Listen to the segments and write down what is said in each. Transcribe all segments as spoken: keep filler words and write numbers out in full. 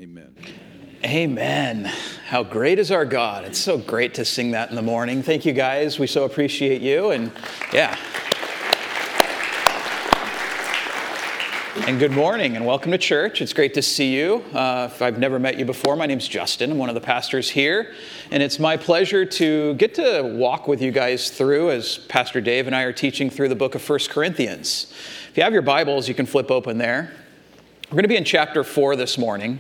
Amen. Amen. How great is our God. It's so great to sing that in the morning. Thank you, guys. We so appreciate you. And yeah. And good morning and welcome to church. It's great to see you. Uh, if I've never met you before, my name's Justin. I'm one of the pastors here. And it's my pleasure to get to walk with you guys through, as Pastor Dave and I are teaching through the book of First Corinthians. If you have your Bibles, you can flip open there. We're going to be in chapter four this morning.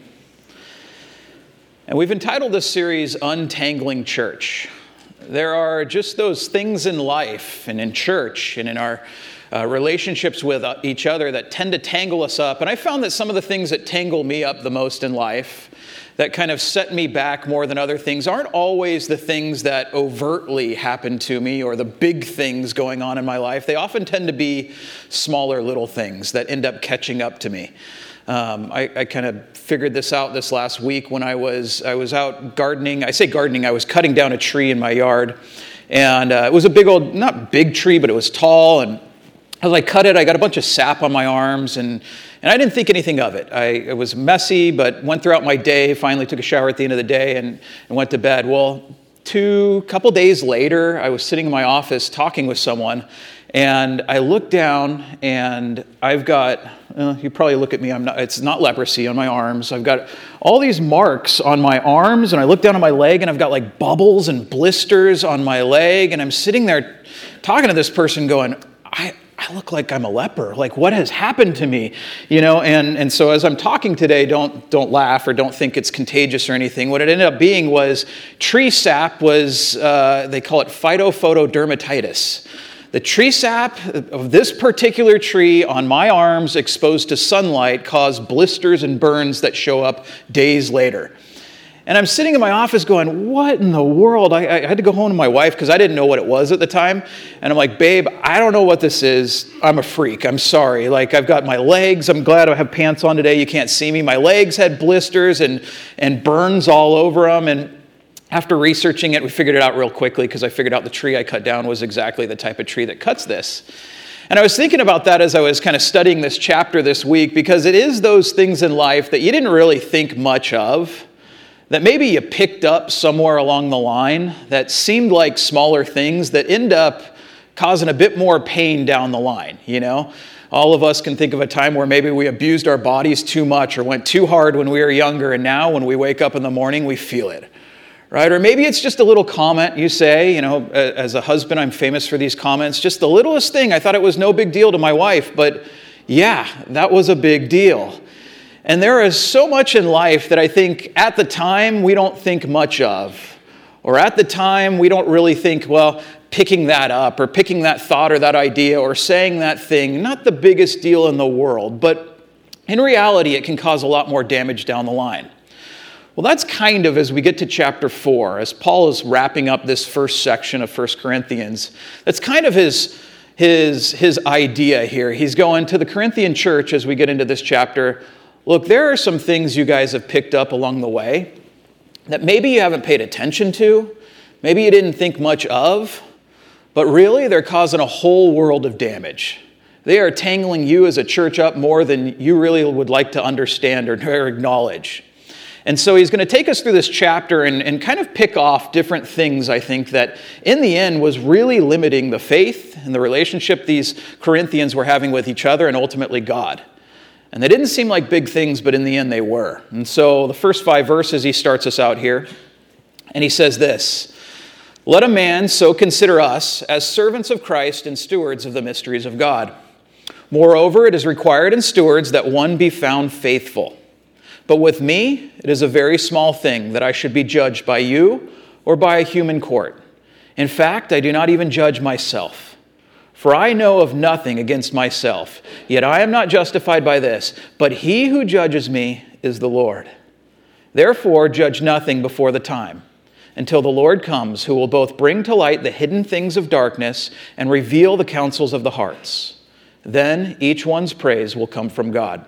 And we've entitled this series, Untangling Church. There are just those things in life and in church and in our uh, relationships with each other that tend to tangle us up. And I found that some of the things that tangle me up the most in life, that kind of set me back more than other things, aren't always the things that overtly happen to me or the big things going on in my life. They often tend to be smaller little things that end up catching up to me. Um, I, I kind of figured this out this last week when I was I was out gardening. I say gardening, I was cutting down a tree in my yard. And uh, it was a big old, not big tree, but it was tall. And as I cut it, I got a bunch of sap on my arms. And, and I didn't think anything of it. I, it was messy, but went throughout my day, finally took a shower at the end of the day and, and went to bed. Well, two couple days later, I was sitting in my office talking with someone. And I look down, and I've got, uh, you probably look at me, I'm not, it's not leprosy on my arms. I've got all these marks on my arms, and I look down on my leg, and I've got like bubbles and blisters on my leg, and I'm sitting there talking to this person going, I, I look like I'm a leper. Like, what has happened to me? You know, and, and so as I'm talking today, don't, don't laugh or don't think it's contagious or anything. What it ended up being was tree sap was, uh, they call it phytophotodermatitis. The tree sap of this particular tree on my arms exposed to sunlight caused blisters and burns that show up days later. And I'm sitting in my office going, what in the world? I, I had to go home to my wife because I didn't know what it was at the time. And I'm like, babe, I don't know what this is. I'm a freak. I'm sorry. Like, I've got my legs. I'm glad I have pants on today. You can't see me. My legs had blisters and, and burns all over them. And after researching it, we figured it out real quickly because I figured out the tree I cut down was exactly the type of tree that cuts this. And I was thinking about that as I was kind of studying this chapter this week, because it is those things in life that you didn't really think much of, that maybe you picked up somewhere along the line that seemed like smaller things that end up causing a bit more pain down the line, you know? All of us can think of a time where maybe we abused our bodies too much or went too hard when we were younger, and now when we wake up in the morning, we feel it. Right? Or maybe it's just a little comment you say, you know, as a husband, I'm famous for these comments, just the littlest thing. I thought it was no big deal to my wife, but yeah, that was a big deal. And there is so much in life that I think at the time we don't think much of, or at the time we don't really think, well, picking that up or picking that thought or that idea or saying that thing, not the biggest deal in the world, but in reality, it can cause a lot more damage down the line. Well, that's kind of as we get to chapter four, as Paul is wrapping up this first section of First Corinthians, that's kind of his, his, his idea here. He's going to the Corinthian church as we get into this chapter. Look, there are some things you guys have picked up along the way that maybe you haven't paid attention to, maybe you didn't think much of, but really they're causing a whole world of damage. They are tangling you as a church up more than you really would like to understand or, or acknowledge. And so he's going to take us through this chapter and, and kind of pick off different things, I think, that in the end was really limiting the faith and the relationship these Corinthians were having with each other and ultimately God. And they didn't seem like big things, but in the end they were. And so the first five verses, he starts us out here. And he says this, "Let a man so consider us as servants of Christ and stewards of the mysteries of God. Moreover, it is required in stewards that one be found faithful. But with me, it is a very small thing that I should be judged by you or by a human court. In fact, I do not even judge myself. For I know of nothing against myself, yet I am not justified by this, but he who judges me is the Lord. Therefore, judge nothing before the time, until the Lord comes, who will both bring to light the hidden things of darkness and reveal the counsels of the hearts. Then each one's praise will come from God."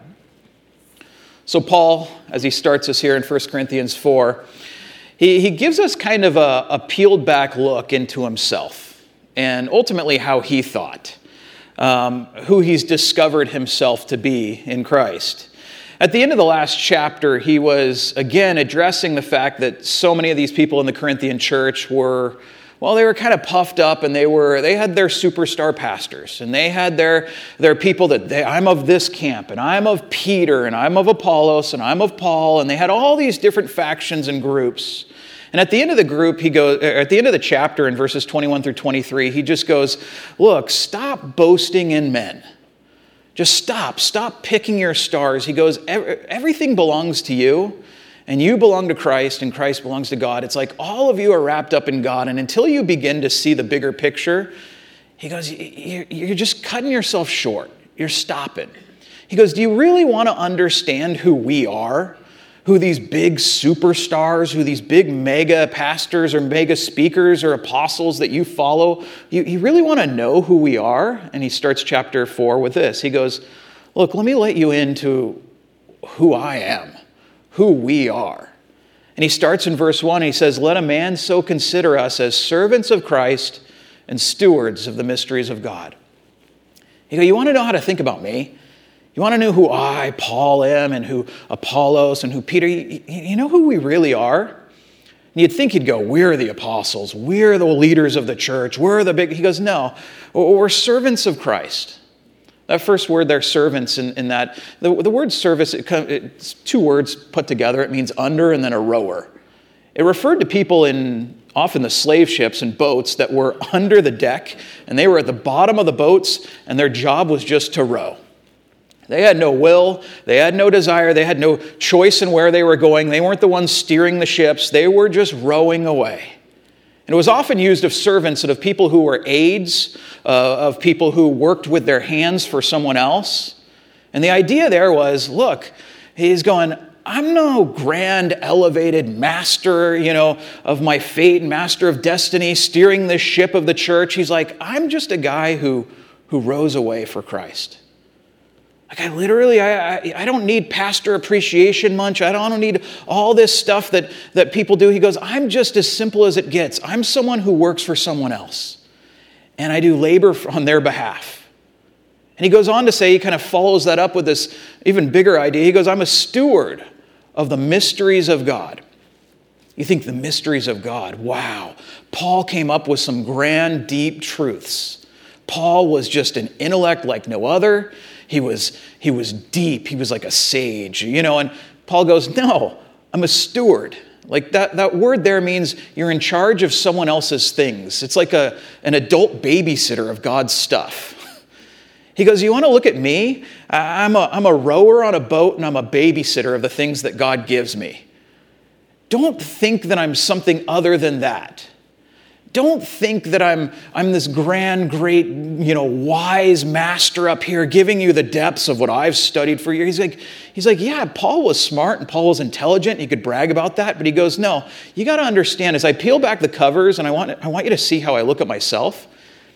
So Paul, as he starts us here in First Corinthians four, he, he gives us kind of a, a peeled back look into himself and ultimately how he thought, um, who he's discovered himself to be in Christ. At the end of the last chapter, he was, again, addressing the fact that so many of these people in the Corinthian church were, well, they were kind of puffed up, and they were they had their superstar pastors, and they had their, their people that, they, I'm of this camp, and I'm of Peter, and I'm of Apollos, and I'm of Paul, and they had all these different factions and groups. And at the end of the group, he goes, at the end of the chapter in verses twenty-one through twenty-three, he just goes, look, stop boasting in men. Just stop. Stop picking your stars. He goes, everything belongs to you, and you belong to Christ, and Christ belongs to God. It's like all of you are wrapped up in God, and until you begin to see the bigger picture, he goes, you're just cutting yourself short. You're stopping. He goes, do you really want to understand who we are? Who these big superstars, who these big mega pastors or mega speakers or apostles that you follow, you, you really want to know who we are? And he starts chapter four with this. He goes, look, let me let you into who I am, who we are. And he starts in verse one, and he says, let a man so consider us as servants of Christ and stewards of the mysteries of God. You go, you want to know how to think about me? You want to know who I, Paul, am, and who Apollos, and who Peter, you, you know who we really are? And you'd think he'd go, we're the apostles, we're the leaders of the church, we're the big, he goes, no, we're servants of Christ. That first word there, servants, in, in that, the, the word service, it, it's two words put together. It means under and then a rower. It referred to people in often the slave ships and boats that were under the deck, and they were at the bottom of the boats, and their job was just to row. They had no will, they had no desire, they had no choice in where they were going. They weren't the ones steering the ships, they were just rowing away. And it was often used of servants and of people who were aides, uh, of people who worked with their hands for someone else. And the idea there was, look, he's going, I'm no grand elevated master, you know, of my fate, master of destiny, steering the ship of the church. He's like, I'm just a guy who, who rows away for Christ. Like I literally, I, I I don't need pastor appreciation munch. I don't need all this stuff that, that people do. He goes, I'm just as simple as it gets. I'm someone who works for someone else. And I do labor on their behalf. And he goes on to say, he kind of follows that up with this even bigger idea. He goes, I'm a steward of the mysteries of God. You think the mysteries of God, wow. Paul came up with some grand, deep truths. Paul was just an intellect like no other. He was, he was deep. He was like a sage, you know, and Paul goes, no, I'm a steward. Like that, that word there means you're in charge of someone else's things. It's like a, an adult babysitter of God's stuff. He goes, you want to look at me? I'm a, I'm a rower on a boat, and I'm a babysitter of the things that God gives me. Don't think that I'm something other than that. Don't think that I'm, I'm this grand, great, you know, wise master up here giving you the depths of what I've studied for years. He's like, he's like, yeah, Paul was smart and Paul was intelligent. He could brag about that. But he goes, no, you got to understand, as I peel back the covers and I want, I want you to see how I look at myself,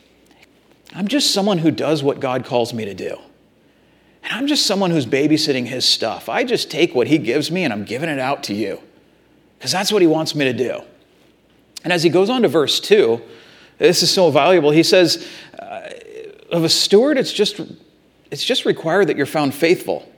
I'm just someone who does what God calls me to do. And I'm just someone who's babysitting his stuff. I just take what he gives me and I'm giving it out to you. Because that's what he wants me to do. And as he goes on to verse two, this is so valuable. He says, uh, of a steward, it's just, it's just required that you're found faithful.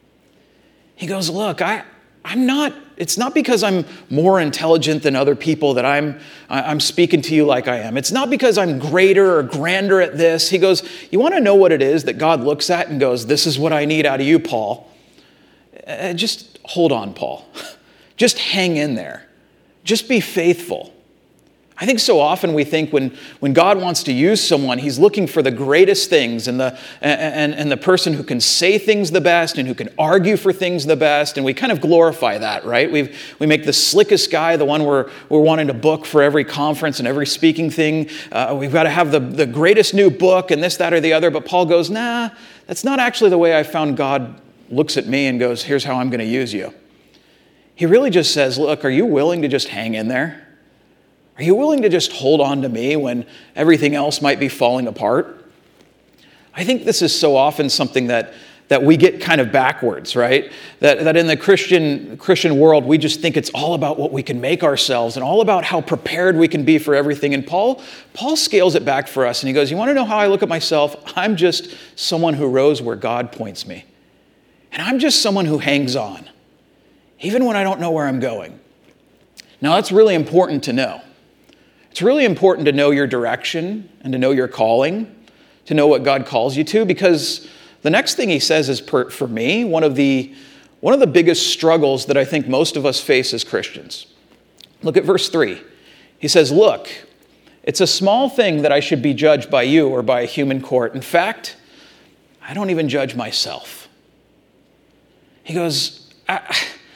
He goes, look, I, I'm not, it's not because I'm more intelligent than other people that I'm, I'm speaking to you like I am. It's not because I'm greater or grander at this. He goes, you want to know what it is that God looks at and goes, this is what I need out of you, Paul. Uh, just hold on, Paul. Just hang in there. Just be faithful. I think so often we think when, when God wants to use someone, he's looking for the greatest things and the, and, and the person who can say things the best and who can argue for things the best. And we kind of glorify that, right? we we make the slickest guy the one we're, we're wanting to book for every conference and every speaking thing. Uh, we've got to have the, the greatest new book and this, that, or the other. But Paul goes, nah, that's not actually the way I found God looks at me and goes, here's how I'm going to use you. He really just says, look, are you willing to just hang in there? Are you willing to just hold on to me when everything else might be falling apart? I think this is so often something that, that we get kind of backwards, right? That, that in the Christian, Christian world, we just think it's all about what we can make ourselves and all about how prepared we can be for everything. And Paul, Paul scales it back for us and he goes, you want to know how I look at myself? I'm just someone who rows where God points me. And I'm just someone who hangs on, even when I don't know where I'm going. Now, that's really important to know. It's really important to know your direction and to know your calling, to know what God calls you to, because the next thing he says is, per, for me, one of the one of the biggest struggles that I think most of us face as Christians. Look at verse three. He says, look, it's a small thing that I should be judged by you or by a human court. In fact, I don't even judge myself. He goes, I,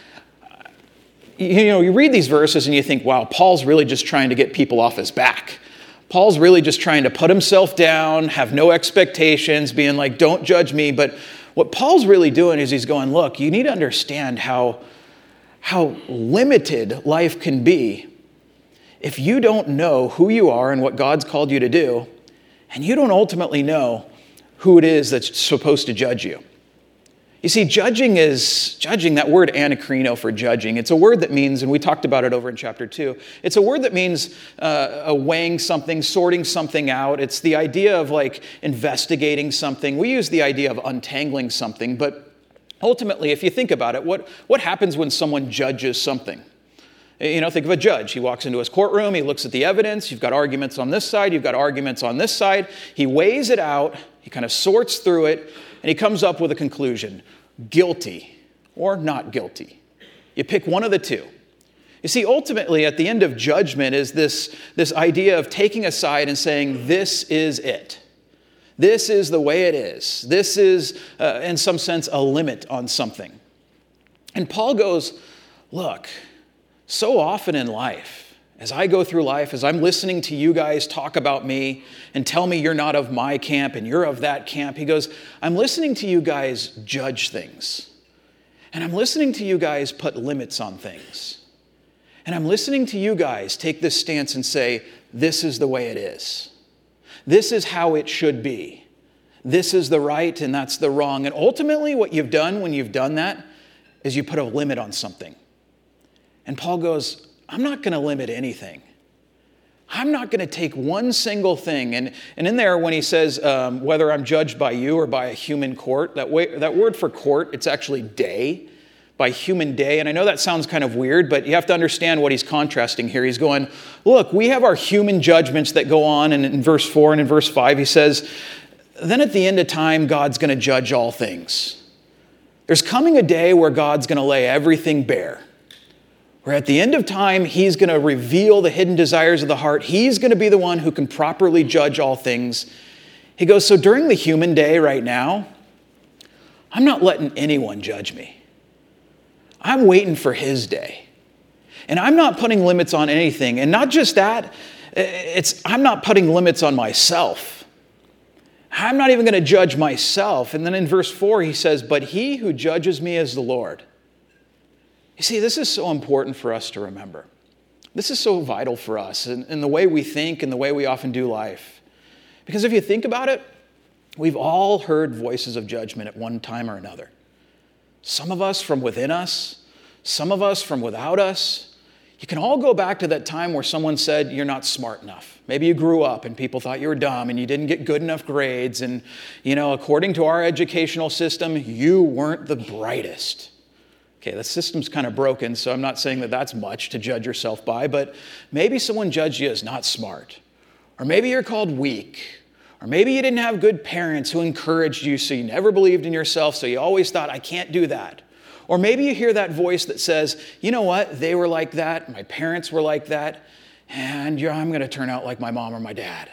you know, you read these verses and you think, wow, Paul's really just trying to get people off his back. Paul's really just trying to put himself down, have no expectations, being like, don't judge me. But what Paul's really doing is he's going, look, you need to understand how, how limited life can be if you don't know who you are and what God's called you to do, and you don't ultimately know who it is that's supposed to judge you. You see, judging is, judging, that word anakrino for judging, it's a word that means, and we talked about it over in chapter two, it's a word that means uh, weighing something, sorting something out. It's the idea of like investigating something. We use the idea of untangling something, but ultimately, if you think about it, what, what happens when someone judges something? You know, think of a judge. He walks into his courtroom, he looks at the evidence, you've got arguments on this side, you've got arguments on this side, he weighs it out, he kind of sorts through it, and he comes up with a conclusion, guilty or not guilty. You pick one of the two. You see, ultimately, at the end of judgment is this, this idea of taking a side and saying, this is it. This is the way it is. This is, uh, in some sense, a limit on something. And Paul goes, look, so often in life, as I go through life, as I'm listening to you guys talk about me and tell me you're not of my camp and you're of that camp, he goes, I'm listening to you guys judge things. And I'm listening to you guys put limits on things. And I'm listening to you guys take this stance and say, this is the way it is. This is how it should be. This is the right and that's the wrong. And ultimately what you've done when you've done that is you put a limit on something. And Paul goes, I'm not going to limit anything. I'm not going to take one single thing. And, and in there, when he says, um, whether I'm judged by you or by a human court, that, way, that word for court, it's actually day, by human day. And I know that sounds kind of weird, but you have to understand what he's contrasting here. He's going, look, we have our human judgments that go on. And in verse four and in verse five, he says, then at the end of time, God's going to judge all things. There's coming a day where God's going to lay everything bare. Where at the end of time, he's going to reveal the hidden desires of the heart. He's going to be the one who can properly judge all things. He goes, so during the human day right now, I'm not letting anyone judge me. I'm waiting for his day. And I'm not putting limits on anything. And not just that, it's I'm not putting limits on myself. I'm not even going to judge myself. And then in verse four, he says, but he who judges me is the Lord. You see, this is so important for us to remember. This is so vital for us in, in the way we think and the way we often do life. Because if you think about it, we've all heard voices of judgment at one time or another. Some of us from within us, some of us from without us. You can all go back to that time where someone said, you're not smart enough. Maybe you grew up and people thought you were dumb and you didn't get good enough grades. And, you know, according to our educational system, you weren't the brightest. Okay, the system's kind of broken, so I'm not saying that that's much to judge yourself by, but maybe someone judged you as not smart. Or maybe you're called weak. Or maybe you didn't have good parents who encouraged you, so you never believed in yourself, so you always thought, I can't do that. Or maybe you hear that voice that says, you know what, they were like that, my parents were like that, and I'm going to turn out like my mom or my dad.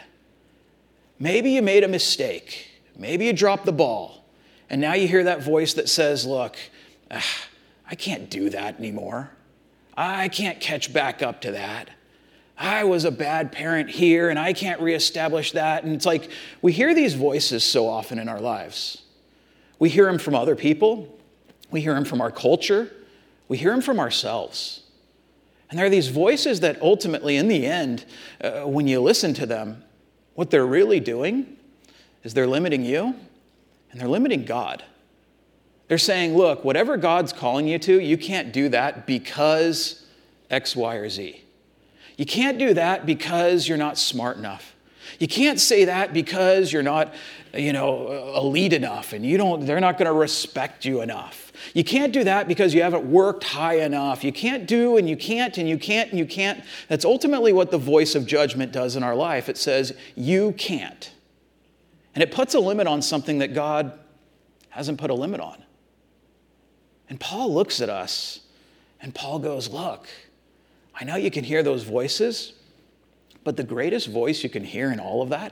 Maybe you made a mistake. Maybe you dropped the ball. And now you hear that voice that says, look, ah, I can't do that anymore. I can't catch back up to that. I was a bad parent here and I can't reestablish that. And it's like we hear these voices so often in our lives. We hear them from other people. We hear them from our culture. We hear them from ourselves. And there are these voices that ultimately, in the end, uh, when you listen to them, what they're really doing is they're limiting you and they're limiting God. They're saying, look, whatever God's calling you to, you can't do that because X, Y, or Z. You can't do that because you're not smart enough. You can't say that because you're not, you know, elite enough and you don't, they're not going to respect you enough. You can't do that because you haven't worked high enough. You can't do and you can't and you can't and you can't. That's ultimately what the voice of judgment does in our life. It says, you can't. And it puts a limit on something that God hasn't put a limit on. And Paul looks at us and Paul goes, look, I know you can hear those voices, but the greatest voice you can hear in all of that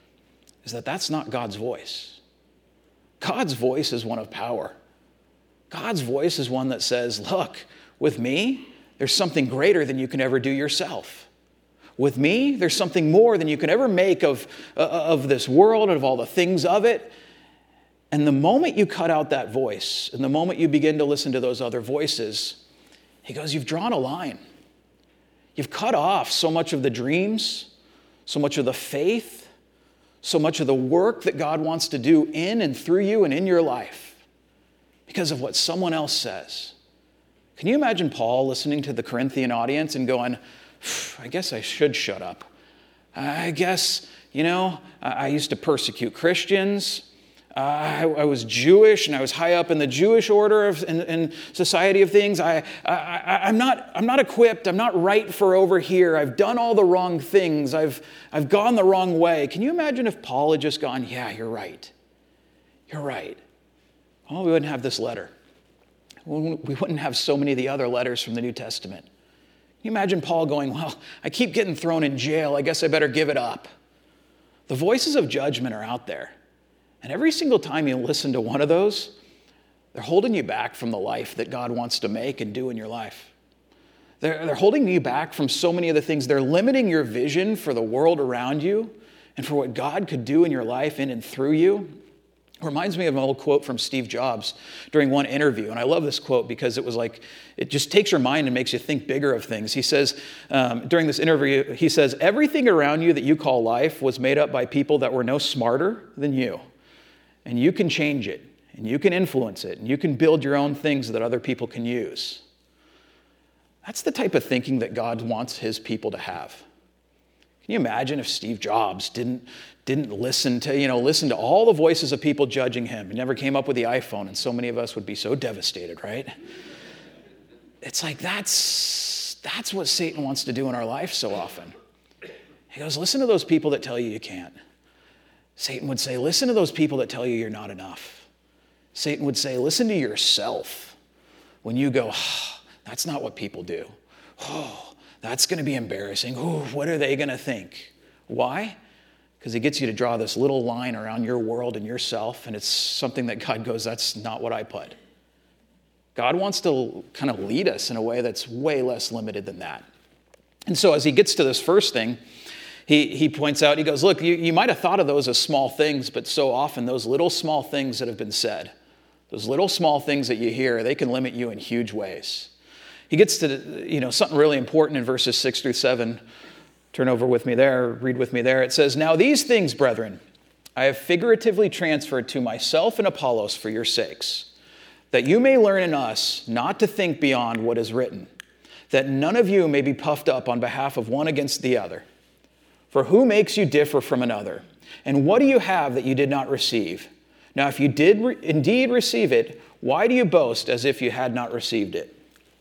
is that that's not God's voice. God's voice is one of power. God's voice is one that says, look, with me, there's something greater than you can ever do yourself. With me, there's something more than you can ever make of, uh, of this world and of all the things of it. And the moment you cut out that voice, and the moment you begin to listen to those other voices, he goes, you've drawn a line. You've cut off so much of the dreams, so much of the faith, so much of the work that God wants to do in and through you and in your life because of what someone else says. Can you imagine Paul listening to the Corinthian audience and going, I guess I should shut up. I guess, you know, I used to persecute Christians. Uh, I, I was Jewish, and I was high up in the Jewish order of in, in society of things. I, I, I'm not, I'm not equipped. I'm not right for over here. I've done all the wrong things. I've, I've gone the wrong way. Can you imagine if Paul had just gone, yeah, you're right. You're right. Well, we wouldn't have this letter. We wouldn't have so many of the other letters from the New Testament. Can you imagine Paul going, well, I keep getting thrown in jail. I guess I better give it up. The voices of judgment are out there. And every single time you listen to one of those, they're holding you back from the life that God wants to make and do in your life. They're, they're holding you back from so many of the things. They're limiting your vision for the world around you and for what God could do in your life in and through you. It reminds me of an old quote from Steve Jobs during one interview. And I love this quote because it was like, it just takes your mind and makes you think bigger of things. He says, um, during this interview, he says, everything around you that you call life was made up by people that were no smarter than you. And you can change it, and you can influence it, and you can build your own things that other people can use. That's the type of thinking that God wants his people to have. Can you imagine if Steve Jobs didn't, didn't listen to, you know, listen to all the voices of people judging him? He never came up with the iPhone, and so many of us would be so devastated, right? It's like that's, that's what Satan wants to do in our life so often. He goes, listen to those people that tell you you can't. Satan would say, listen to those people that tell you you're not enough. Satan would say, listen to yourself when you go, oh, that's not what people do. Oh, that's going to be embarrassing. Oh, what are they going to think? Why? Because he gets you to draw this little line around your world and yourself, and it's something that God goes, that's not what I put. God wants to kind of lead us in a way that's way less limited than that. And so as he gets to this first thing, He, he points out, he goes, look, you, you might have thought of those as small things, but so often those little small things that have been said, those little small things that you hear, they can limit you in huge ways. He gets to, you know, something really important in verses six through seven. Turn over with me there, read with me there. It says, now these things, brethren, I have figuratively transferred to myself and Apollos for your sakes, that you may learn in us not to think beyond what is written, that none of you may be puffed up on behalf of one against the other. For who makes you differ from another? And what do you have that you did not receive? Now, if you did re- indeed receive it, why do you boast as if you had not received it?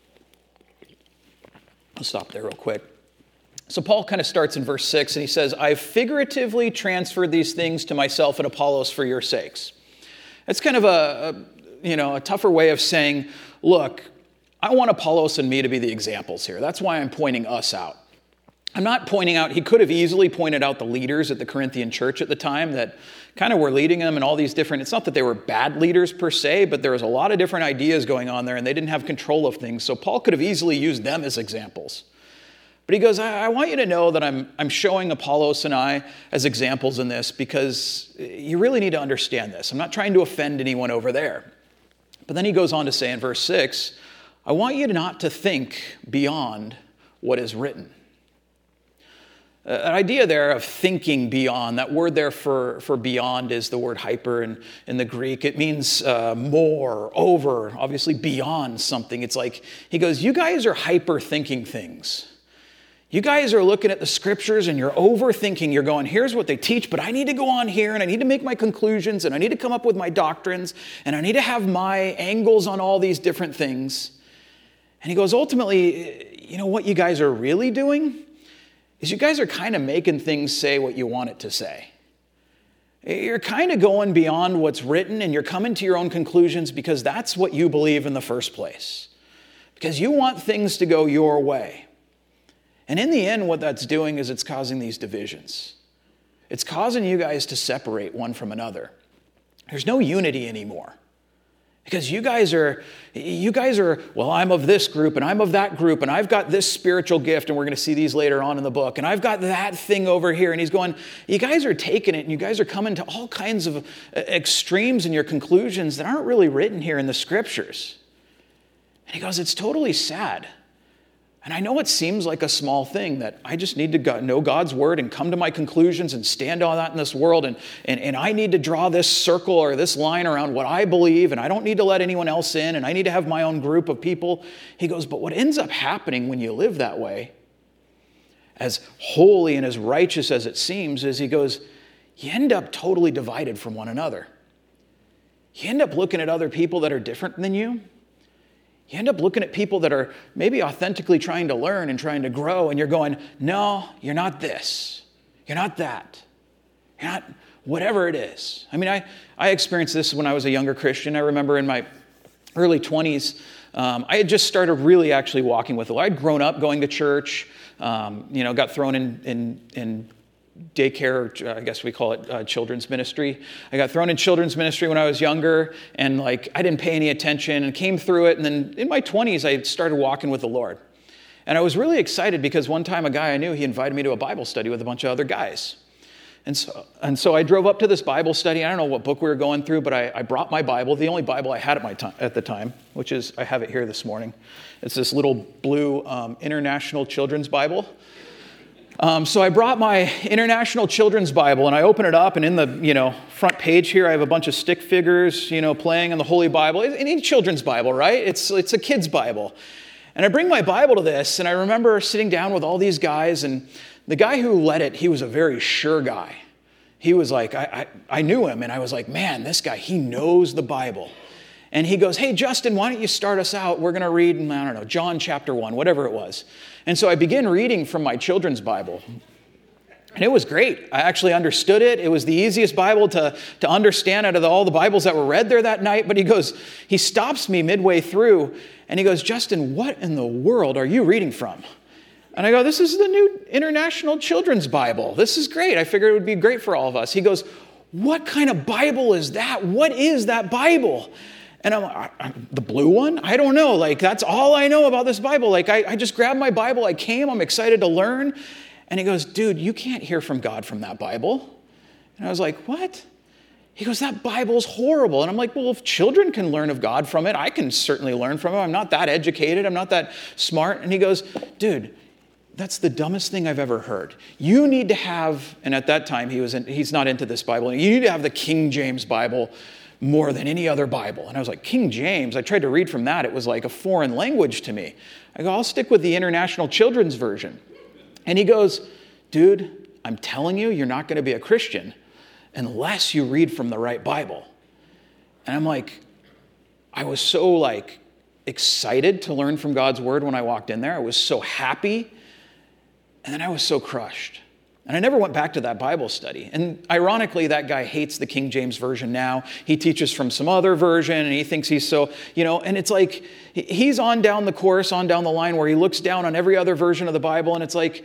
I'll stop there real quick. So Paul kind of starts in verse six, and he says, I've figuratively transferred these things to myself and Apollos for your sakes. It's kind of a, a you know, a tougher way of saying, look, I want Apollos and me to be the examples here. That's why I'm pointing us out. I'm not pointing out, he could have easily pointed out the leaders at the Corinthian church at the time that kind of were leading them and all these different, it's not that they were bad leaders per se, but there was a lot of different ideas going on there and they didn't have control of things. So Paul could have easily used them as examples. But he goes, I, I want you to know that I'm, I'm showing Apollos and I as examples in this because you really need to understand this. I'm not trying to offend anyone over there. But then he goes on to say in verse six, I want you not to think beyond what is written. Uh, an idea there of thinking beyond, that word there for, for beyond is the word hyper in, in the Greek. It means uh, more, over, obviously beyond something. It's like, he goes, you guys are hyper thinking things. You guys are looking at the scriptures and you're overthinking. You're going, here's what they teach, but I need to go on here and I need to make my conclusions and I need to come up with my doctrines and I need to have my angles on all these different things. And he goes, ultimately, you know what you guys are really doing is you guys are kind of making things say what you want it to say. You're kind of going beyond what's written and you're coming to your own conclusions because that's what you believe in the first place. Because you want things to go your way. And in the end, what that's doing is it's causing these divisions. It's causing you guys to separate one from another. There's no unity anymore. Because you guys are, you guys are, well, I'm of this group and I'm of that group and I've got this spiritual gift and we're going to see these later on in the book and I've got that thing over here. And he's going, you guys are taking it and you guys are coming to all kinds of extremes in your conclusions that aren't really written here in the scriptures. And he goes, it's totally sad. And I know it seems like a small thing that I just need to know God's word and come to my conclusions and stand on that in this world. And, and, and I need to draw this circle or this line around what I believe. And I don't need to let anyone else in. And I need to have my own group of people. He goes, but what ends up happening when you live that way, as holy and as righteous as it seems, is he goes, you end up totally divided from one another. You end up looking at other people that are different than you. You end up looking at people that are maybe authentically trying to learn and trying to grow, and you're going, no, you're not this. You're not that. You're not whatever it is. I mean, I, I experienced this when I was a younger Christian. I remember in my early twenties, um, I had just started really actually walking with the Lord. I'd grown up going to church, um, you know, got thrown in, in, in daycare, I guess we call it uh, children's ministry. I got thrown in children's ministry when I was younger, and like I didn't pay any attention and came through it. And then in my twenties, I started walking with the Lord. And I was really excited because one time a guy I knew, he invited me to a Bible study with a bunch of other guys. And so, and so I drove up to this Bible study. I don't know what book we were going through, but I, I brought my Bible, the only Bible I had at my time, at the time, which is, I have it here this morning. It's this little blue um, International Children's Bible. Um, so I brought my International Children's Bible and I open it up, and in the you know front page here I have a bunch of stick figures you know playing in the Holy Bible. Any children's Bible, right? It's it's a kid's Bible. And I bring my Bible to this, and I remember sitting down with all these guys, and the guy who led it, he was a very sure guy. He was like, I, I, I knew him, and I was like, man, this guy, he knows the Bible. And he goes, hey, Justin, why don't you start us out? We're going to read, I don't know, John chapter one, whatever it was. And so I began reading from my children's Bible. And it was great. I actually understood it. It was the easiest Bible to, to understand out of the, all the Bibles that were read there that night. But he goes, he stops me midway through, and he goes, Justin, what in the world are you reading from? And I go, this is the new International Children's Bible. This is great. I figured it would be great for all of us. He goes, what kind of Bible is that? What is that Bible? And I'm like, the blue one? I don't know. Like, that's all I know about this Bible. Like, I, I just grabbed my Bible. I came. I'm excited to learn. And he goes, dude, you can't hear from God from that Bible. And I was like, what? He goes, that Bible's horrible. And I'm like, well, if children can learn of God from it, I can certainly learn from it. I'm not that educated. I'm not that smart. And he goes, dude, that's the dumbest thing I've ever heard. You need to have, and at that time, he was in, he's not into this Bible. You need to have the King James Bible more than any other Bible. And I was like, King James? I tried to read from that. It was like a foreign language to me. I go, I'll stick with the International Children's Version. And he goes, dude, I'm telling you, you're not going to be a Christian unless you read from the right Bible. And I'm like, I was so like excited to learn from God's word when I walked in there. I was so happy. And then I was so crushed. And I never went back to that Bible study. And ironically, that guy hates the King James Version now. He teaches from some other version, and he thinks he's so, you know, and it's like, he's on down the course, on down the line where he looks down on every other version of the Bible, and it's like,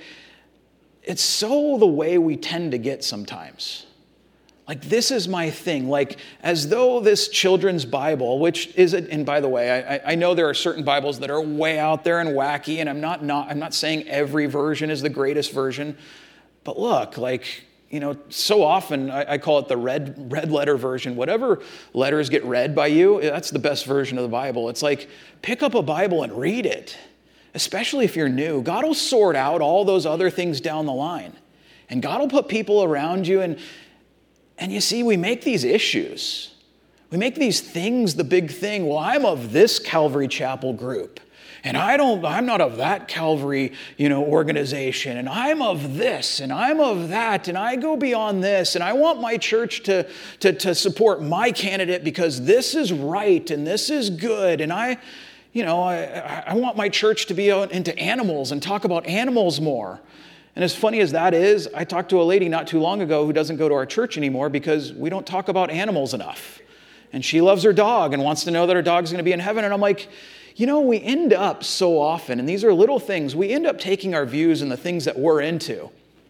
it's so the way we tend to get sometimes. Like, this is my thing. Like, as though this children's Bible, which is, and by the way, I, I know there are certain Bibles that are way out there and wacky, and I'm not, not, I'm not saying every version is the greatest version. But look, like, you know, so often I, I call it the red red letter version. Whatever letters get read by you, that's the best version of the Bible. It's like, pick up a Bible and read it, especially if you're new. God will sort out all those other things down the line. And God will put people around you. And, and you see, we make these issues. We make these things the big thing. Well, I'm of this Calvary Chapel group. And I don't, I'm not of that Calvary, you know, organization. And I'm of this, and I'm of that, and I go beyond this. And I want my church to, to, to support my candidate because this is right and this is good. And I, you know, I, I want my church to be out into animals and talk about animals more. And as funny as that is, I talked to a lady not too long ago who doesn't go to our church anymore because we don't talk about animals enough. And she loves her dog and wants to know that her dog's going to be in heaven. And I'm like, you know, we end up so often, and these are little things, we end up taking our views and the things that we're into.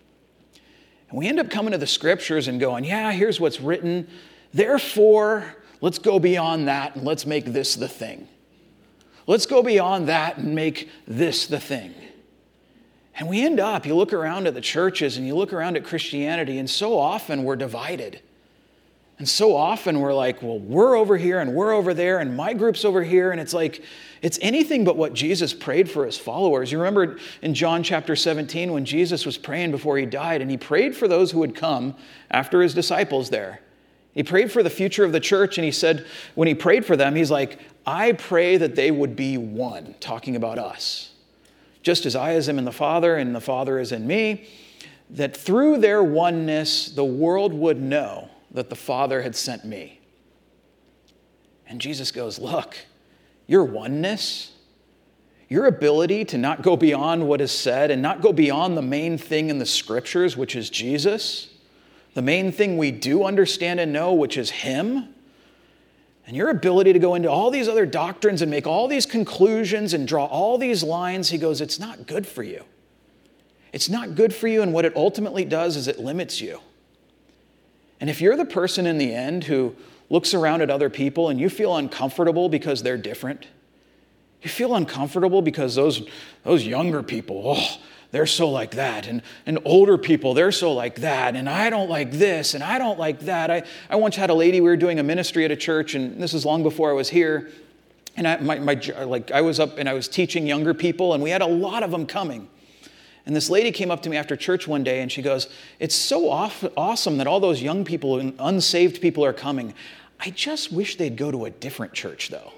And we end up coming to the scriptures and going, yeah, here's what's written. Therefore, let's go beyond that and let's make this the thing. Let's go beyond that and make this the thing. And we end up, you look around at the churches and you look around at Christianity, and so often we're divided. And so often we're like, well, we're over here and we're over there and my group's over here. And it's like, it's anything but what Jesus prayed for his followers. You remember in John chapter seventeen when Jesus was praying before he died, and he prayed for those who would come after his disciples there. He prayed for the future of the church, and he said, when he prayed for them, he's like, I pray that they would be one, talking about us. Just as I am in the Father and the Father is in me, that through their oneness, the world would know that the Father had sent me. And Jesus goes, look, your oneness, your ability to not go beyond what is said and not go beyond the main thing in the scriptures, which is Jesus, the main thing we do understand and know, which is him, and your ability to go into all these other doctrines and make all these conclusions and draw all these lines, he goes, it's not good for you. It's not good for you, and what it ultimately does is it limits you. And if you're the person in the end who looks around at other people and you feel uncomfortable because they're different, you feel uncomfortable because those, those younger people, oh, they're so like that, and, and older people, they're so like that, and I don't like this, and I don't like that. I, I once had a lady, we were doing a ministry at a church, and this is long before I was here, and I, my, my, like, I was up and I was teaching younger people, and we had a lot of them coming. And this lady came up to me after church one day, and she goes, it's so off, awesome that all those young people and unsaved people are coming. I just wish they'd go to a different church, though.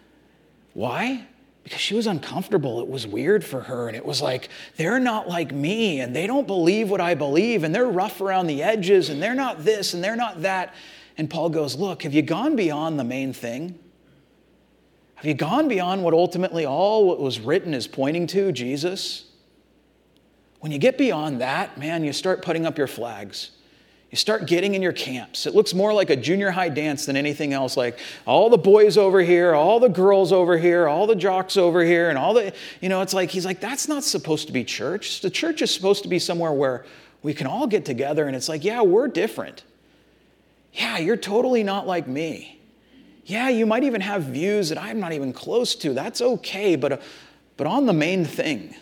Why? Because she was uncomfortable. It was weird for her. And it was like, they're not like me, and they don't believe what I believe, and they're rough around the edges, and they're not this, and they're not that. And Paul goes, look, have you gone beyond the main thing? Have you gone beyond what ultimately all what was written is pointing to, Jesus? When you get beyond that, man, you start putting up your flags. You start getting in your camps. It looks more like a junior high dance than anything else. Like all the boys over here, all the girls over here, all the jocks over here, and all the, you know, it's like, he's like, that's not supposed to be church. The church is supposed to be somewhere where we can all get together, and it's like, yeah, we're different. Yeah, you're totally not like me. Yeah, you might even have views that I'm not even close to. That's okay, but, uh, but on the main thing,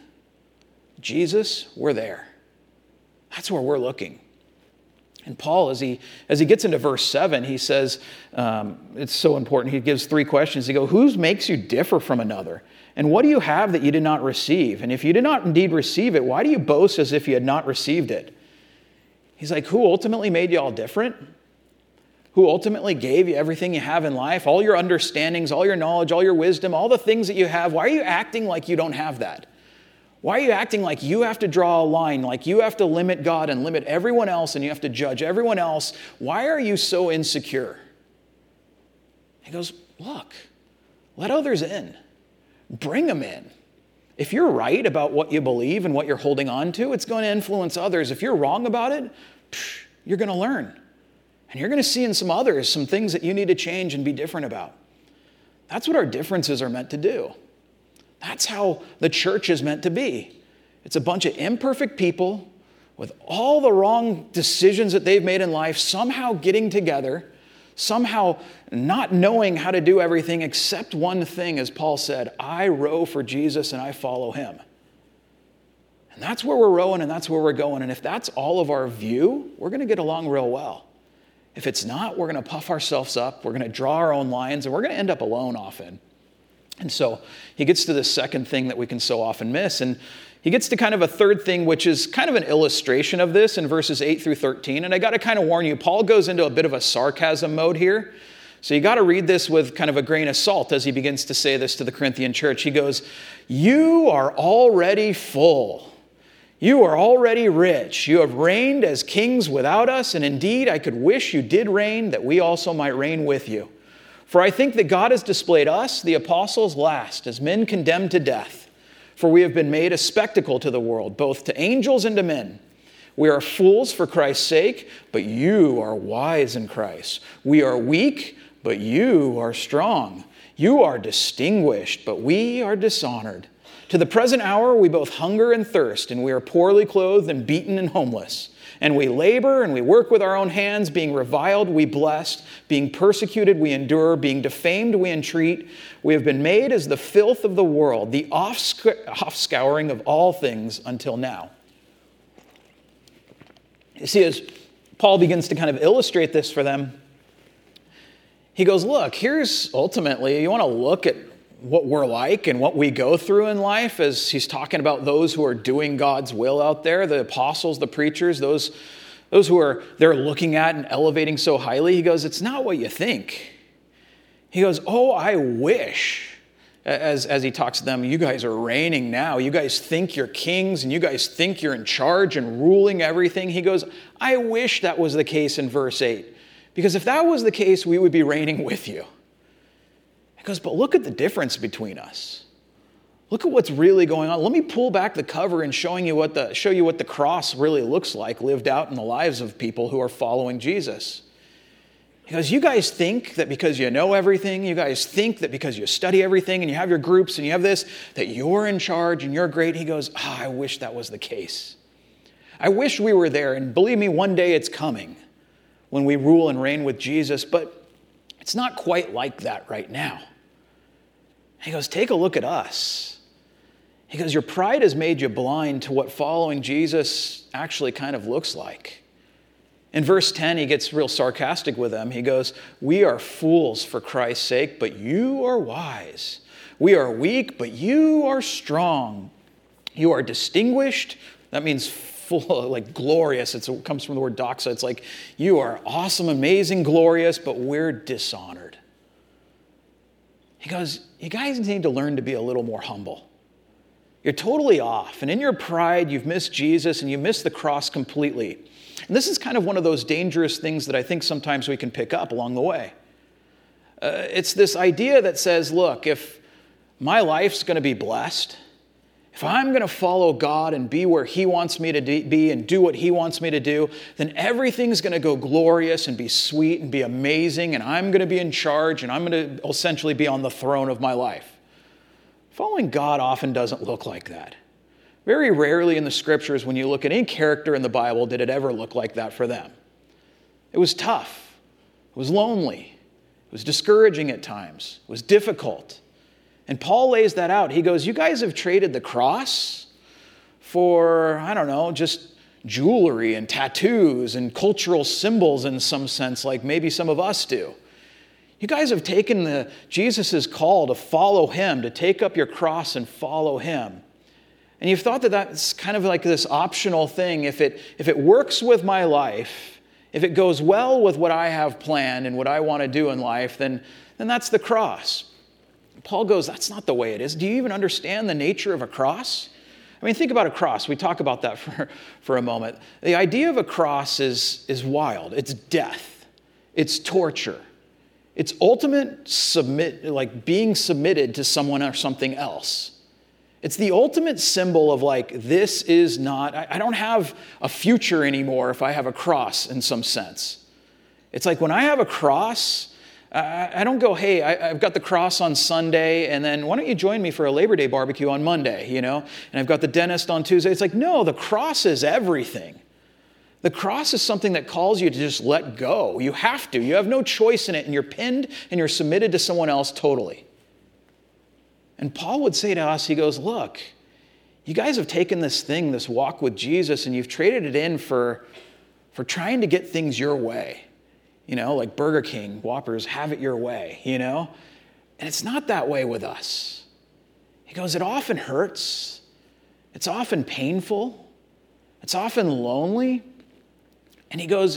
Jesus, we're there. That's where we're looking. And Paul, as he as he gets into verse seven, he says, um, it's so important. He gives three questions. He goes, who makes you differ from another? And what do you have that you did not receive? And if you did not indeed receive it, why do you boast as if you had not received it? He's like, who ultimately made you all different? Who ultimately gave you everything you have in life, all your understandings, all your knowledge, all your wisdom, all the things that you have? Why are you acting like you don't have that? Why are you acting like you have to draw a line, like you have to limit God and limit everyone else, and you have to judge everyone else? Why are you so insecure? He goes, look, let others in. Bring them in. If you're right about what you believe and what you're holding on to, it's going to influence others. If you're wrong about it, you're going to learn. And you're going to see in some others some things that you need to change and be different about. That's what our differences are meant to do. That's how the church is meant to be. It's a bunch of imperfect people with all the wrong decisions that they've made in life, somehow getting together, somehow not knowing how to do everything except one thing, as Paul said, I row for Jesus and I follow him. And that's where we're rowing and that's where we're going. And if that's all of our view, we're going to get along real well. If it's not, we're going to puff ourselves up, we're going to draw our own lines, and we're going to end up alone often. And so he gets to the second thing that we can so often miss. And he gets to kind of a third thing, which is kind of an illustration of this in verses eight through thirteen. And I got to kind of warn you, Paul goes into a bit of a sarcasm mode here So you got to read this with kind of a grain of salt as he begins to say this to the Corinthian church. He goes, you are already full. You are already rich. You have reigned as kings without us, and indeed I could wish you did reign, that we also might reign with you. For I think that God has displayed us, the apostles, last, as men condemned to death. For we have been made a spectacle to the world, both to angels and to men. We are fools for Christ's sake, but you are wise in Christ. We are weak, but you are strong. You are distinguished, but we are dishonored. To the present hour, we both hunger and thirst, and we are poorly clothed and beaten and homeless. And we labor and we work with our own hands, being reviled, we bless, being persecuted, we endure, being defamed, we entreat. We have been made as the filth of the world, the offscouring of all things until now. You see, as Paul begins to kind of illustrate this for them, he goes, look, here's ultimately, you want to look at what we're like and what we go through in life, as he's talking about those who are doing God's will out there, the apostles, the preachers, those, those who are they're looking at and elevating so highly. He goes, it's not what you think. He goes, oh, I wish, as, as he talks to them, you guys are reigning now. You guys think you're kings and you guys think you're in charge and ruling everything. He goes, I wish that was the case in verse eight, because if that was the case, we would be reigning with you. He goes, but look at the difference between us. Look at what's really going on. Let me pull back the cover and showing you what the, show you what the cross really looks like lived out in the lives of people who are following Jesus. He goes, you guys think that because you know everything, you guys think that because you study everything and you have your groups and you have this, that you're in charge and you're great. He goes, oh, I wish that was the case. I wish we were there. And believe me, one day it's coming when we rule and reign with Jesus, but it's not quite like that right now. He goes, take a look at us. He goes, your pride has made you blind to what following Jesus actually kind of looks like. In verse ten, he gets real sarcastic with them. He goes, we are fools for Christ's sake, but you are wise. We are weak, but you are strong. You are distinguished. That means full, like glorious. It's, it comes from the word doxa. It's like, you are awesome, amazing, glorious, but we're dishonored. He goes, you guys need to learn to be a little more humble. You're totally off. And in your pride, you've missed Jesus and you missed the cross completely. And this is kind of one of those dangerous things that I think sometimes we can pick up along the way. Uh, it's this idea that says, look, if my life's going to be blessed, if I'm going to follow God and be where He wants me to be and do what He wants me to do, then everything's going to go glorious and be sweet and be amazing, and I'm going to be in charge and I'm going to essentially be on the throne of my life. Following God often doesn't look like that. Very rarely in the scriptures, when you look at any character in the Bible, did it ever look like that for them. It was tough. It was lonely. It was discouraging at times. It was difficult. And Paul lays that out. He goes, you guys have traded the cross for, I don't know, just jewelry and tattoos and cultural symbols in some sense, like maybe some of us do. You guys have taken the Jesus' call to follow Him, to take up your cross and follow Him. And you've thought that that's kind of like this optional thing. If it, if it works with my life, if it goes well with what I have planned and what I want to do in life, then, then that's the cross. Paul goes, that's not the way it is. Do you even understand the nature of a cross? I mean, think about a cross. We talk about that for, for a moment. The idea of a cross is, is wild. It's death. It's torture. It's ultimate submit, like being submitted to someone or something else. It's the ultimate symbol of like, this is not, I, I don't have a future anymore if I have a cross in some sense. It's like when I have a cross, I don't go, hey, I've got the cross on Sunday, and then why don't you join me for a Labor Day barbecue on Monday, you know? And I've got the dentist on Tuesday. It's like, no, the cross is everything. The cross is something that calls you to just let go. You have to. You have no choice in it, and you're pinned and you're submitted to someone else totally. And Paul would say to us, he goes, look, you guys have taken this thing, this walk with Jesus, and you've traded it in for, for trying to get things your way. You know, like Burger King, Whoppers, have it your way, you know? And it's not that way with us. He goes, it often hurts. It's often painful. It's often lonely. And he goes,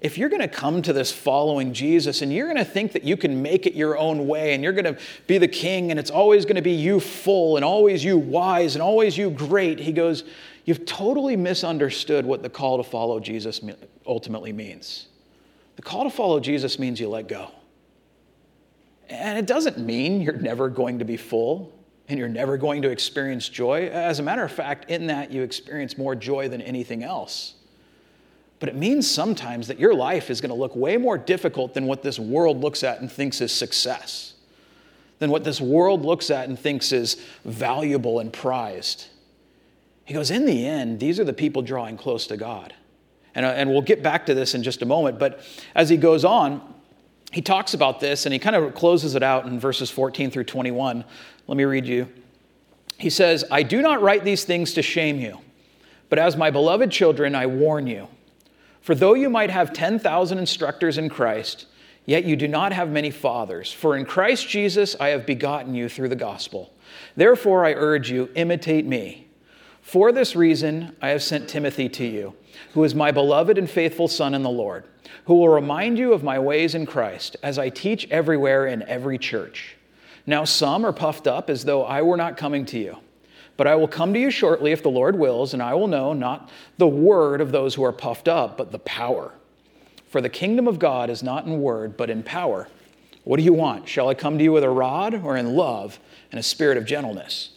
if you're going to come to this following Jesus and you're going to think that you can make it your own way and you're going to be the king and it's always going to be you full and always you wise and always you great, he goes, you've totally misunderstood what the call to follow Jesus ultimately means. The call to follow Jesus means you let go. And it doesn't mean you're never going to be full and you're never going to experience joy. As a matter of fact, in that you experience more joy than anything else. But it means sometimes that your life is going to look way more difficult than what this world looks at and thinks is success, than what this world looks at and thinks is valuable and prized. He goes, in the end, these are the people drawing close to God. And, uh, and we'll get back to this in just a moment. But as he goes on, he talks about this and he kind of closes it out in verses fourteen through twenty-one. Let me read you. He says, I do not write these things to shame you, but as my beloved children, I warn you. For though you might have ten thousand instructors in Christ, yet you do not have many fathers. For in Christ Jesus I have begotten you through the gospel. Therefore I urge you, imitate me. For this reason I have sent Timothy to you, who is my beloved and faithful son in the Lord, who will remind you of my ways in Christ, as I teach everywhere in every church. Now some are puffed up as though I were not coming to you. But I will come to you shortly if the Lord wills, and I will know not the word of those who are puffed up, but the power. For the kingdom of God is not in word, but in power. What do you want? Shall I come to you with a rod, or in love and a spirit of gentleness?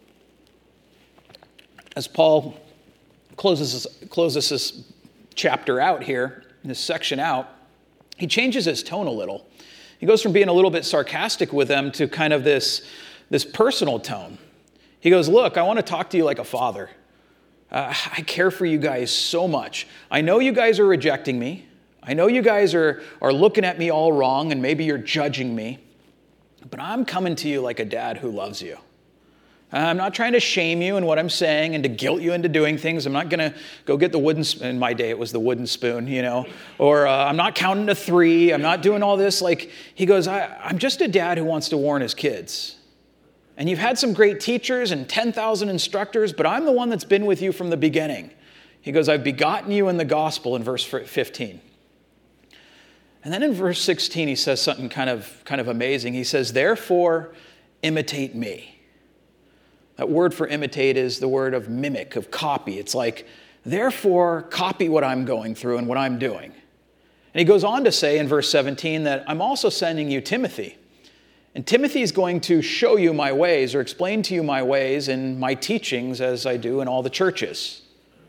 As Paul closes, closes this chapter out here, this section out, he changes his tone a little. He goes from being a little bit sarcastic with them to kind of this, this personal tone. He goes, look, I want to talk to you like a father. Uh, I care for you guys so much. I know you guys are rejecting me. I know you guys are, are looking at me all wrong and maybe you're judging me. But I'm coming to you like a dad who loves you. I'm not trying to shame you in what I'm saying and to guilt you into doing things. I'm not going to go get the wooden spoon. In my day, it was the wooden spoon, you know. Or uh, I'm not counting to three. I'm not doing all this. Like, he goes, I, I'm just a dad who wants to warn his kids. And you've had some great teachers and ten thousand instructors, but I'm the one that's been with you from the beginning. He goes, I've begotten you in the gospel in verse fifteen. And then in verse sixteen, he says something kind of, kind of amazing. He says, therefore, imitate me. That word for imitate is the word of mimic, of copy. It's like, therefore, copy what I'm going through and what I'm doing. And he goes on to say in verse seventeen that I'm also sending you Timothy. And Timothy is going to show you my ways or explain to you my ways in my teachings as I do in all the churches.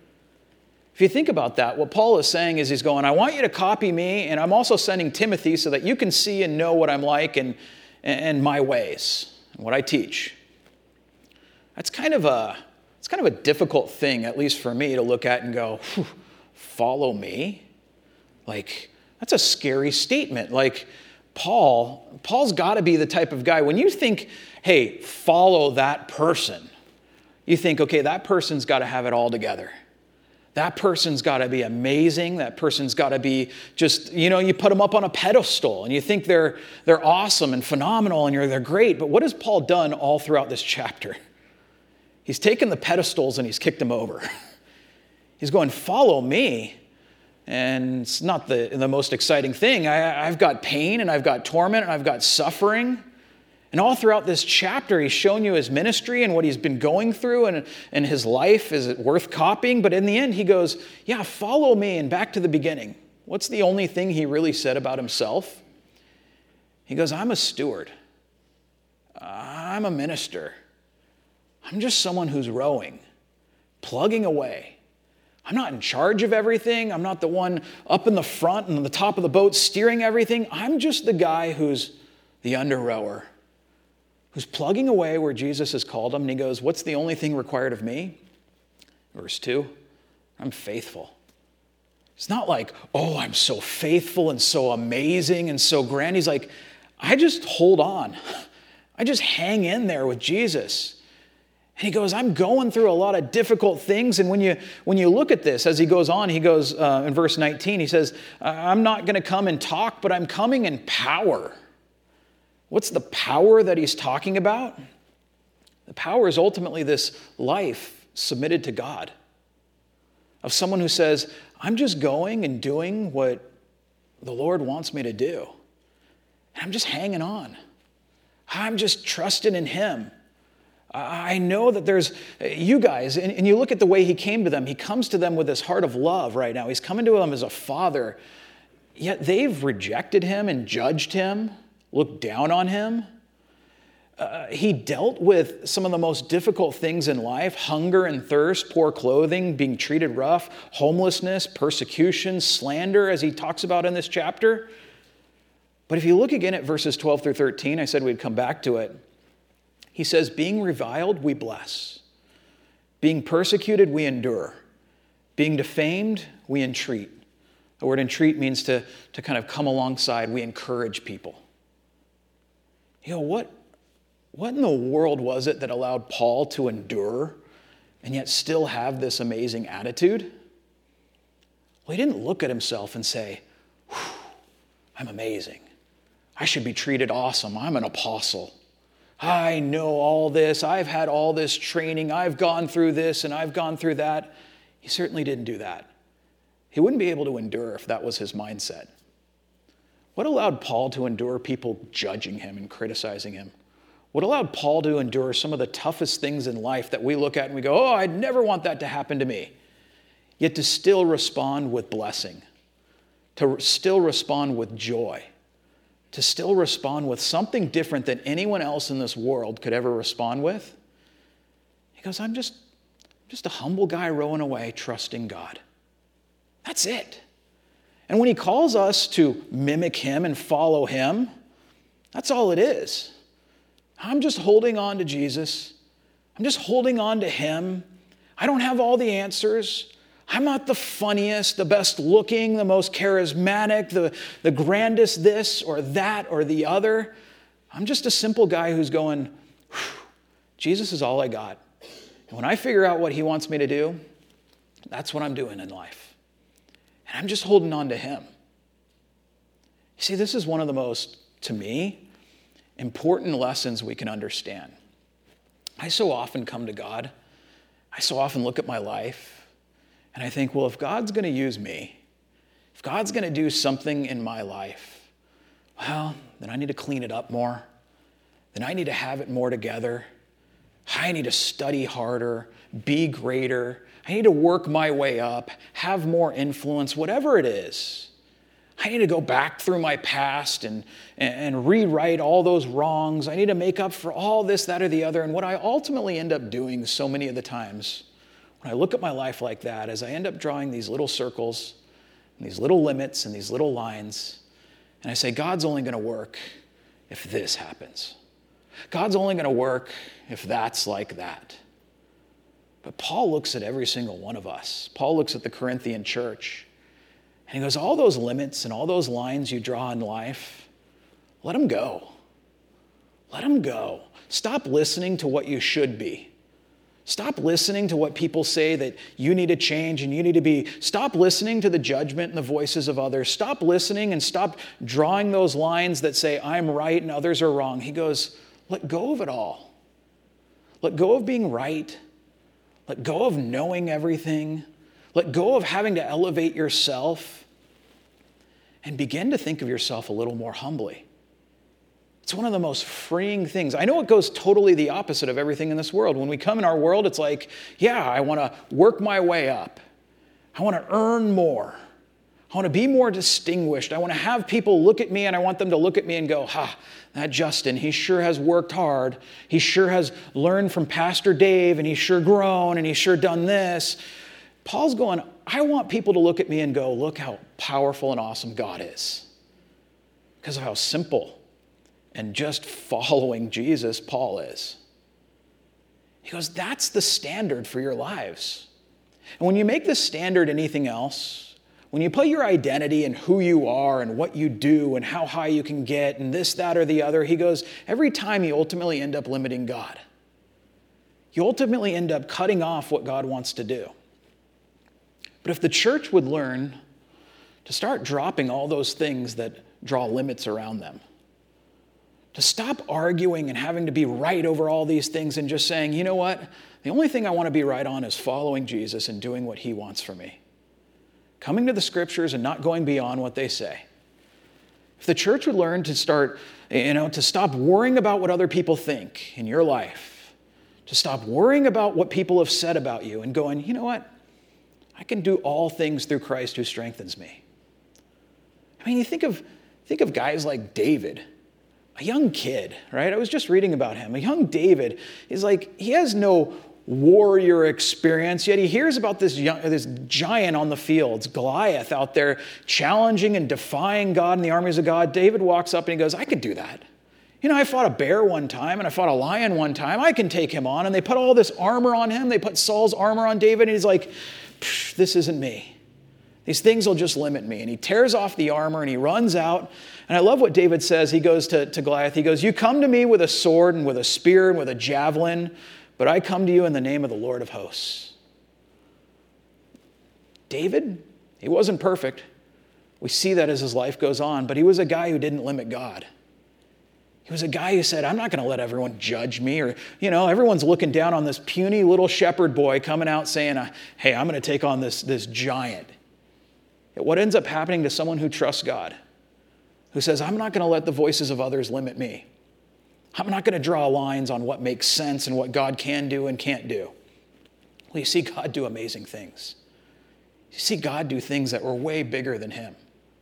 If you think about that, what Paul is saying is he's going, I want you to copy me, and I'm also sending Timothy so that you can see and know what I'm like and, and my ways and what I teach. That's kind of a, it's kind of a difficult thing, at least for me, to look at and go, follow me? Like, that's a scary statement. Like, Paul, Paul's got to be the type of guy, when you think, hey, follow that person, you think, okay, that person's got to have it all together. That person's got to be amazing. That person's got to be just, you know, you put them up on a pedestal and you think they're they're awesome and phenomenal and you're they're great. But what has Paul done all throughout this chapter? He's taken the pedestals and he's kicked them over. He's going, follow me. And it's not the, the most exciting thing. I, I've got pain and I've got torment and I've got suffering. And all throughout this chapter, he's shown you his ministry and what he's been going through and, and his life. Is it worth copying? But in the end, he goes, yeah, follow me. And back to the beginning. What's the only thing he really said about himself? He goes, I'm a steward. I'm a minister. I'm just someone who's rowing, plugging away. I'm not in charge of everything. I'm not the one up in the front and on the top of the boat steering everything. I'm just the guy who's the under rower, who's plugging away where Jesus has called him. And he goes, what's the only thing required of me? Verse two, I'm faithful. It's not like, oh, I'm so faithful and so amazing and so grand. He's like, I just hold on. I just hang in there with Jesus. And he goes, I'm going through a lot of difficult things. And when you when you look at this, as he goes on, he goes uh, in verse nineteen, he says, I'm not going to come and talk, but I'm coming in power. What's the power that he's talking about? The power is ultimately this life submitted to God. Of someone who says, I'm just going and doing what the Lord wants me to do. And I'm just hanging on. I'm just trusting in him. I know that there's, you guys, and, and you look at the way he came to them. He comes to them with this heart of love right now. He's coming to them as a father. Yet they've rejected him and judged him, looked down on him. Uh, he dealt with some of the most difficult things in life: hunger and thirst, poor clothing, being treated rough, homelessness, persecution, slander, as he talks about in this chapter. But if you look again at verses twelve through thirteen, I said we'd come back to it. He says, being reviled, we bless. Being persecuted, we endure. Being defamed, we entreat. The word entreat means to, to kind of come alongside. We encourage people. You know, what, what in the world was it that allowed Paul to endure and yet still have this amazing attitude? Well, he didn't look at himself and say, I'm amazing. I should be treated awesome. I'm an apostle. I know all this. I've had all this training. I've gone through this and I've gone through that. He certainly didn't do that. He wouldn't be able to endure if that was his mindset. What allowed Paul to endure people judging him and criticizing him? What allowed Paul to endure some of the toughest things in life that we look at and we go, oh, I'd never want that to happen to me. Yet to still respond with blessing, to still respond with joy, to still respond with something different than anyone else in this world could ever respond with. He goes, I'm just, just a humble guy rowing away, trusting God. That's it. And when he calls us to mimic him and follow him, that's all it is. I'm just holding on to Jesus. I'm just holding on to him. I don't have all the answers. I'm not the funniest, the best looking, the most charismatic, the, the grandest this or that or the other. I'm just a simple guy who's going, Jesus is all I got. And when I figure out what he wants me to do, that's what I'm doing in life. And I'm just holding on to him. You see, this is one of the most, to me, important lessons we can understand. I so often come to God. I so often look at my life. And I think, well, if God's going to use me, if God's going to do something in my life, well, then I need to clean it up more. Then I need to have it more together. I need to study harder, be greater. I need to work my way up, have more influence, whatever it is. I need to go back through my past and, and, and rewrite all those wrongs. I need to make up for all this, that, or the other. And what I ultimately end up doing so many of the times when I look at my life like that, as I end up drawing these little circles and these little limits and these little lines, and I say, God's only going to work if this happens. God's only going to work if that's like that. But Paul looks at every single one of us. Paul looks at the Corinthian church, and he goes, all those limits and all those lines you draw in life, let them go. Let them go. Stop listening to what you should be. Stop listening to what people say that you need to change and you need to be. Stop listening to the judgment and the voices of others. Stop listening and stop drawing those lines that say, I'm right and others are wrong. He goes, let go of it all. Let go of being right. Let go of knowing everything. Let go of having to elevate yourself and begin to think of yourself a little more humbly. It's one of the most freeing things. I know it goes totally the opposite of everything in this world. When we come in our world, it's like, yeah, I want to work my way up. I want to earn more. I want to be more distinguished. I want to have people look at me and I want them to look at me and go, ha, that Justin, he sure has worked hard. He sure has learned from Pastor Dave and he's sure grown and he's sure done this. Paul's going, I want people to look at me and go, look how powerful and awesome God is. Because of how simple and just following Jesus Paul is. He goes, that's the standard for your lives. And when you make the standard anything else, when you put your identity in who you are and what you do and how high you can get and this, that, or the other, he goes, every time you ultimately end up limiting God. You ultimately end up cutting off what God wants to do. But if the church would learn to start dropping all those things that draw limits around them, to stop arguing and having to be right over all these things and just saying, you know what? The only thing I want to be right on is following Jesus and doing what he wants for me. Coming to the scriptures and not going beyond what they say. If the church would learn to start, you know, to stop worrying about what other people think in your life, to stop worrying about what people have said about you and going, you know what? I can do all things through Christ who strengthens me. I mean, you think of, think of guys like David, a young kid, right? I was just reading about him. A young David is like, he has no warrior experience, yet he hears about this young, this giant on the fields, Goliath, out there challenging and defying God and the armies of God. David walks up and he goes, I could do that. You know, I fought a bear one time and I fought a lion one time. I can take him on. And they put all this armor on him. They put Saul's armor on David and he's like, this isn't me. These things will just limit me. And he tears off the armor and he runs out. And I love what David says. He goes to, to Goliath. He goes, you come to me with a sword and with a spear and with a javelin, but I come to you in the name of the Lord of hosts. David, he wasn't perfect. We see that as his life goes on, but he was a guy who didn't limit God. He was a guy who said, I'm not going to let everyone judge me. Or, you know, everyone's looking down on this puny little shepherd boy coming out saying, hey, I'm going to take on this, this giant. What ends up happening to someone who trusts God, who says, I'm not going to let the voices of others limit me. I'm not going to draw lines on what makes sense and what God can do and can't do. Well, you see God do amazing things. You see God do things that were way bigger than him.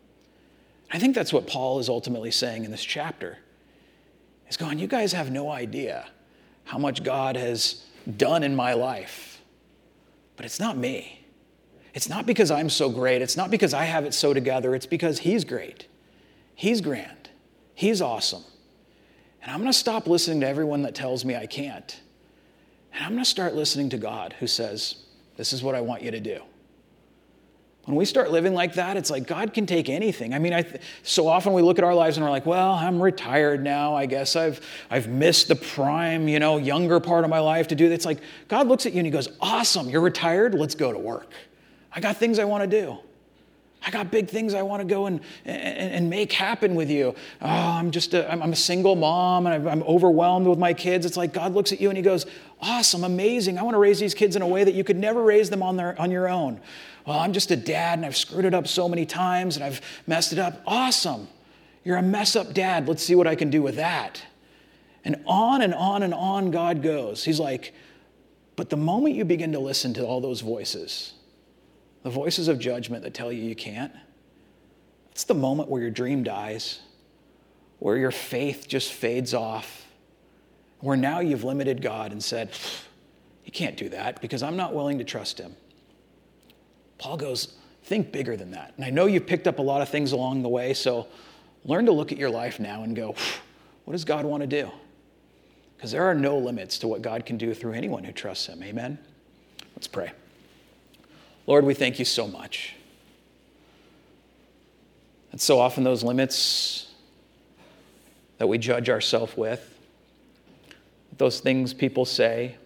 I think that's what Paul is ultimately saying in this chapter. He's going, you guys have no idea how much God has done in my life. But it's not me. It's not because I'm so great. It's not because I have it so together. It's because he's great. He's grand. He's awesome. And I'm going to stop listening to everyone that tells me I can't. And I'm going to start listening to God who says, this is what I want you to do. When we start living like that, it's like God can take anything. I mean, I th- so often we look at our lives and we're like, well, I'm retired now. I guess I've I've missed the prime, you know, younger part of my life to do this. It's like God looks at you and he goes, awesome, you're retired? Let's go to work. I got things I want to do. I got big things I want to go and, and, and make happen with you. Oh, I'm just a, I'm, I'm a single mom and I'm, I'm overwhelmed with my kids. It's like God looks at you and he goes, awesome, amazing. I want to raise these kids in a way that you could never raise them on their on your own. Well, I'm just a dad and I've screwed it up so many times and I've messed it up. Awesome. You're a mess up dad. Let's see what I can do with that. And on and on and on God goes. He's like, but the moment you begin to listen to all those voices, the voices of judgment that tell you you can't, it's the moment where your dream dies, where your faith just fades off, where now you've limited God and said, you can't do that because I'm not willing to trust him. Paul goes, think bigger than that. And I know you've picked up a lot of things along the way, so learn to look at your life now and go, what does God want to do? Because there are no limits to what God can do through anyone who trusts him. Amen? Let's pray. Lord, we thank you so much. And so often those limits that we judge ourselves with, those things people say,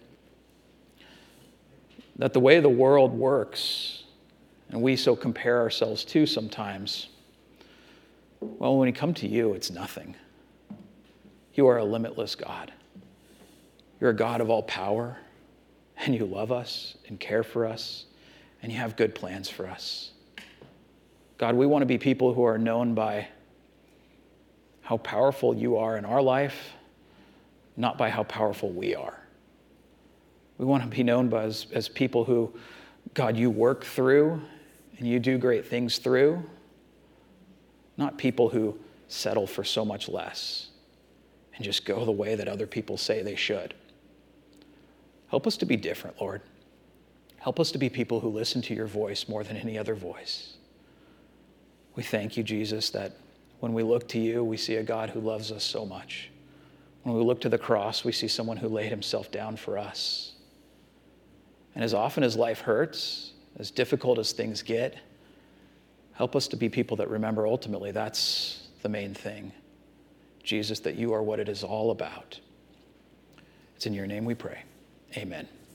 that the way the world works, and we so compare ourselves to sometimes, well, when we come to you, it's nothing. You are a limitless God. You're a God of all power, and you love us and care for us, and you have good plans for us. God, we want to be people who are known by how powerful you are in our life, not by how powerful we are. We want to be known by as, as people who, God, you work through and you do great things through, not people who settle for so much less and just go the way that other people say they should. Help us to be different, Lord. Help us to be people who listen to your voice more than any other voice. We thank you, Jesus, that when we look to you, we see a God who loves us so much. When we look to the cross, we see someone who laid himself down for us. And as often as life hurts, as difficult as things get, help us to be people that remember ultimately that's the main thing. Jesus, that you are what it is all about. It's in your name we pray. Amen.